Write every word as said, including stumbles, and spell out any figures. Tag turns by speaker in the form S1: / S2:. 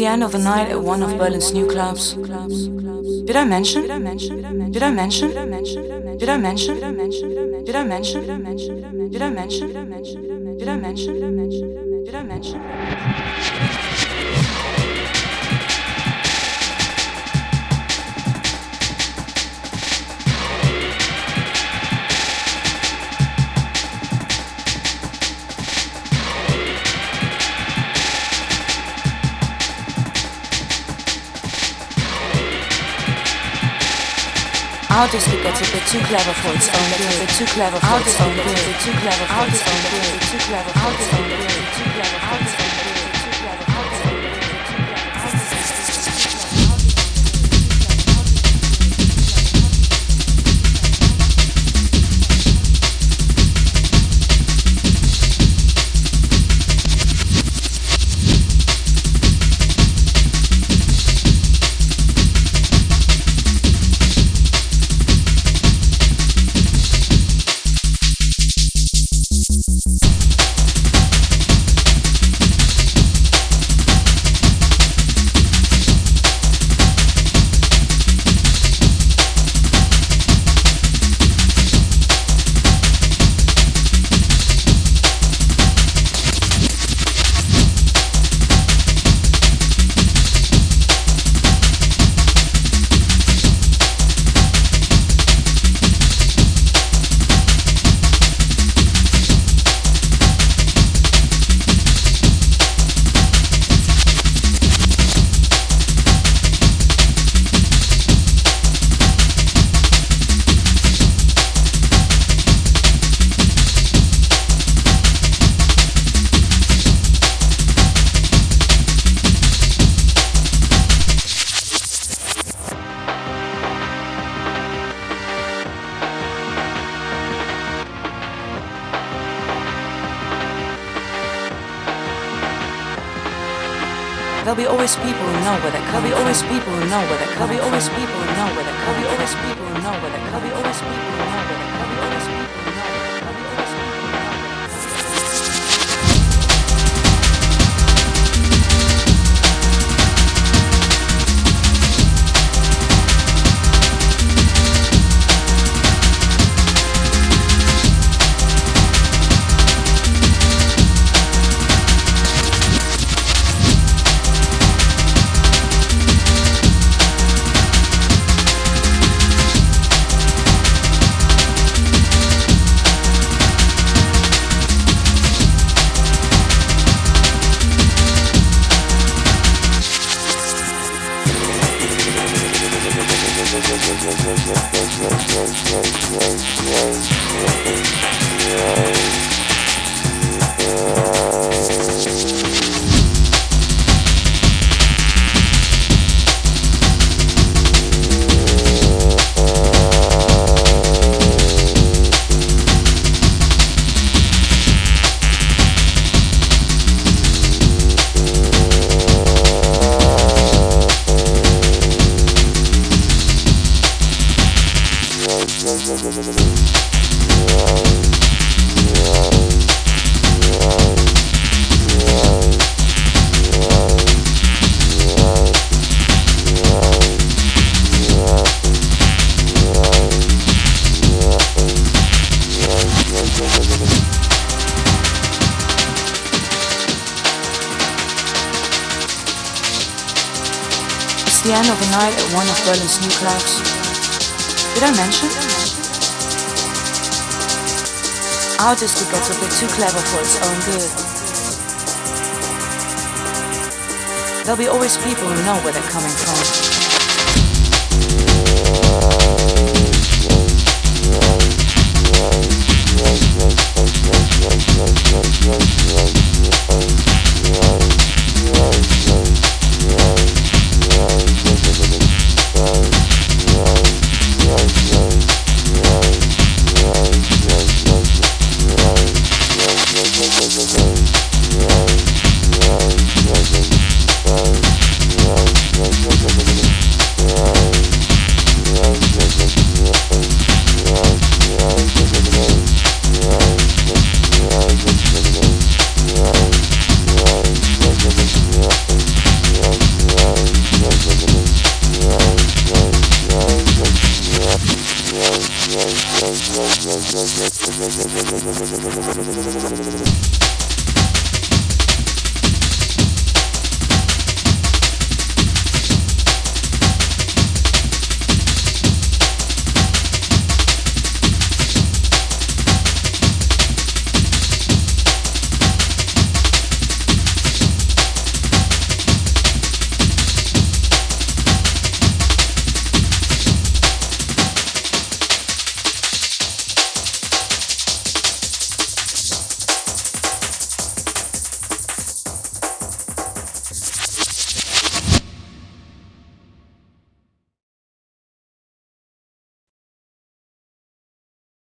S1: the end of the night at one of Berlin's new clubs. Did I mention? Did I mention? Did I mention? Did I mention? Did I mention? Did I mention? Did I mention? Did I mention? Did I mention? Did I mention? Did I mention? Did I mention? Our district gets a bit too clever for its own good. A bit too clever for its own good. A bit too clever for its own good. A bit too clever for its own good. A bit too clever for its own good. There'll be always people who know where they're coming. There'll be always people who know where they're coming. There'll be always people who know where they're coming. There'll be always people who know where they're coming. There'll be always people who know where they're coming. There'll be always people who know where they're coming. The end of the night at one of Berlin's new clubs. Did I mention? Our district gets a bit too clever for its own good. There'll be always people who know where they're coming from.
S2: We'll be right back.